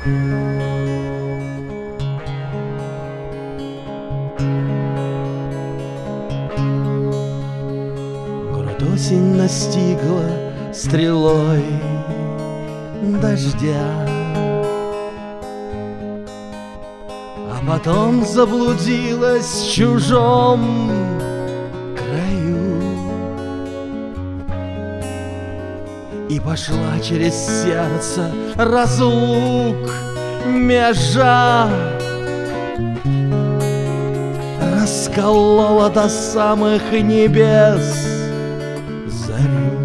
Город осень настигла стрелой дождя, а потом заблудилась в чужом краю и пошла через сердце разлук межа, расколола до самых небес зарю.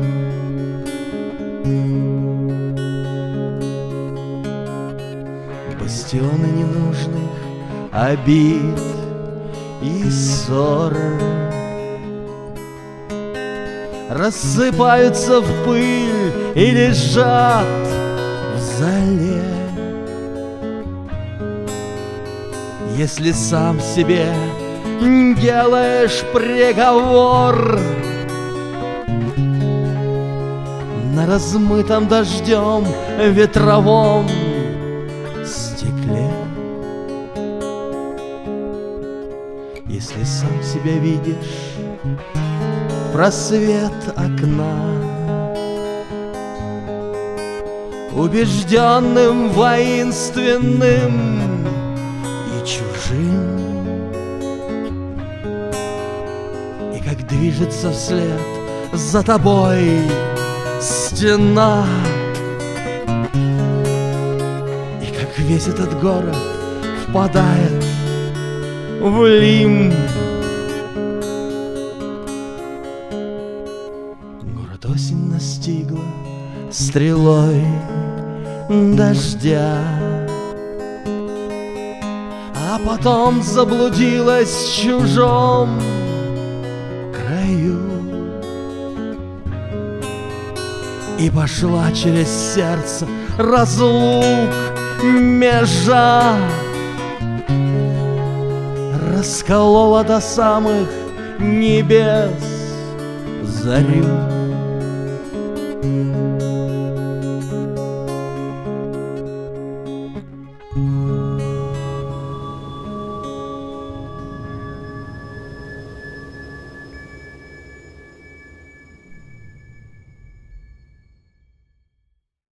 Бастионы ненужных обид и ссор рассыпаются в пыль и лежат в зале. Если сам себе делаешь приговор на размытом дождем ветровом стекле, если сам себя видишь в просвет окна, убежденным, воинственным и чужим, и как движется вслед за тобой стена, и как весь этот город впадает в лимб. Город осень настигла стрелой дождя, а потом заблудилась в чужом краю и пошла через сердце разлук межа, расколола до самых небес зарю.